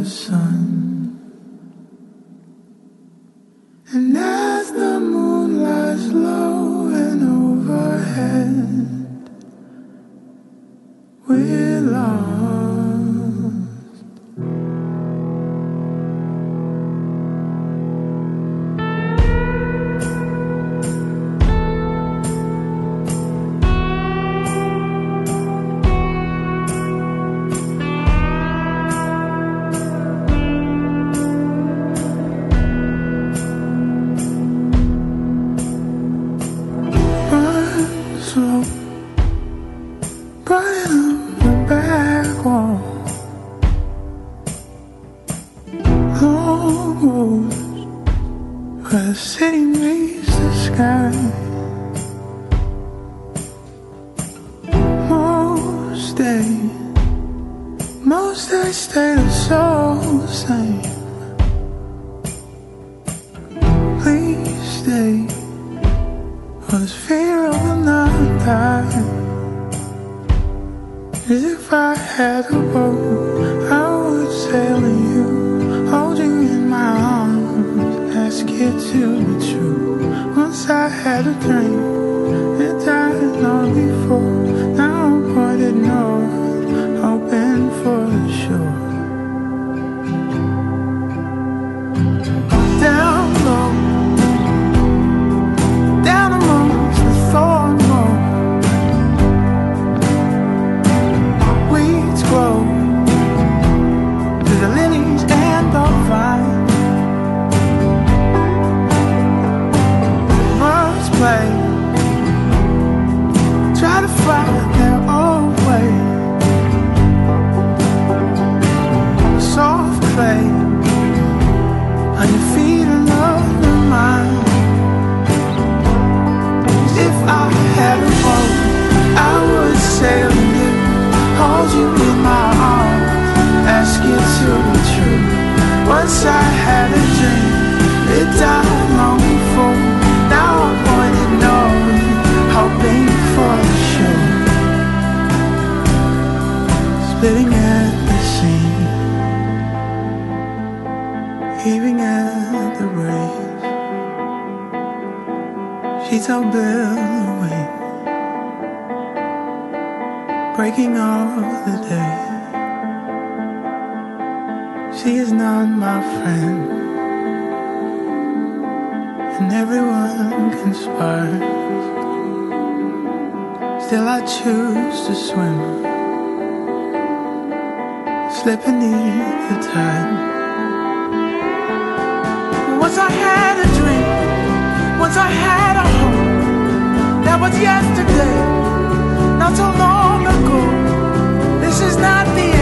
the sun. And as the moon lies low and overhead, we're lost. Slow, burning up the back wall. Long roads where the city meets the sky. Most days stay the same. Please stay, for this fear of another time. As if I had a boat, I would sail to you, hold you in my arms, ask you to be true. Once I had a dream, it died long before. Now I'm pointed north, hoping for the shore. Down low, down amongst the thorn moor, weeds grow to the lilies and the vine. Birds play, try to find their own way. Soft clay on your feet, another mile. If I had a boat, I would sail you, hold you in my arms, ask you to be true. Once I had a dream, it died long before. Now I'm pointed north, hoping for the shore. Splitting at the seam, heaving at the breeze. Sheets all billowing, breaking all the day. She is not my friend, and everyone conspires. Still I choose to swim, slip beneath the tide. Once I had a dream, once I had a hope, that was yesterday, not so long ago. This is not the